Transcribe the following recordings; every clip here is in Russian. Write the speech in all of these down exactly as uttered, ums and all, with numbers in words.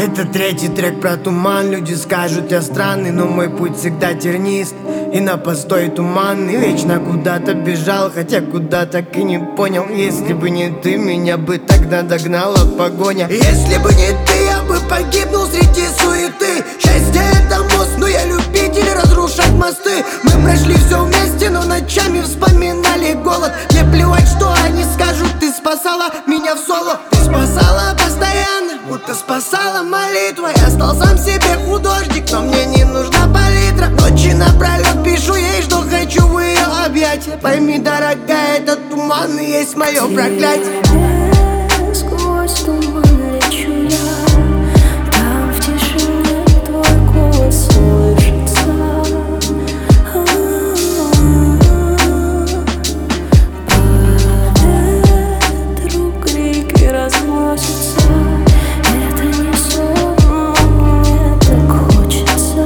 Это третий трек про туман. Люди скажут, я странный, но мой путь всегда тернист и на постой туманный. Вечно куда-то бежал, хотя куда так и не понял. Если бы не ты, меня бы тогда догнала погоня. Если бы не ты, я бы погибнул среди суеты. Счастье это мост, но я любитель разрушать мосты. Мы прошли все вместе, но ночами вспоминали голод. Мне плевать, что они скажут, ты спасала меня в соло. Ты спасала постоянно, будто спасала молитва. Я стал сам себе художник, но мне не нужна палитра. Ночи напролет пишу ей, что хочу в ее объятия. Пойми, дорогая, этот туман и есть мое проклятие. Сквозь туман лечу я, там в тишине твой голос слышится. По ветру крики разносятся. Это не сон, но мне так хочется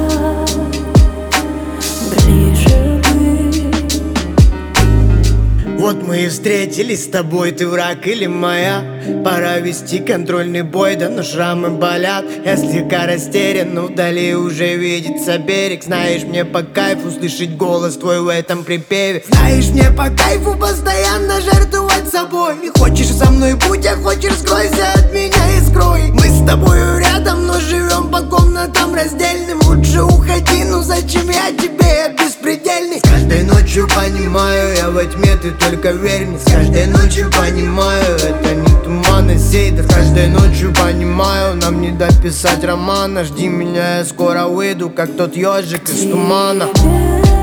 ближе быть. Вот мы и встретились с тобой, ты враг или моя. Пора вести контрольный бой, да но шрамы болят. Я слегка растерян, но вдали уже видится берег. Знаешь, мне по кайфу слышать голос твой в этом припеве. Знаешь, мне по кайфу постоянно жертвовать собой. И хочешь со мной будь, а хочешь скройся от меня и скрой. Мы с тобою рядом, но живем по комнатам раздельным. Лучше уходи, ну зачем я тебе, я беспредельный. С каждой ночью понимаю, я во тьме, ты только верь мне. С каждой ночью понимаю, это не туман, а сейдер. С каждой ночью понимаю, нам не дописать романа. Жди меня, я скоро выйду, как тот ежик из тумана.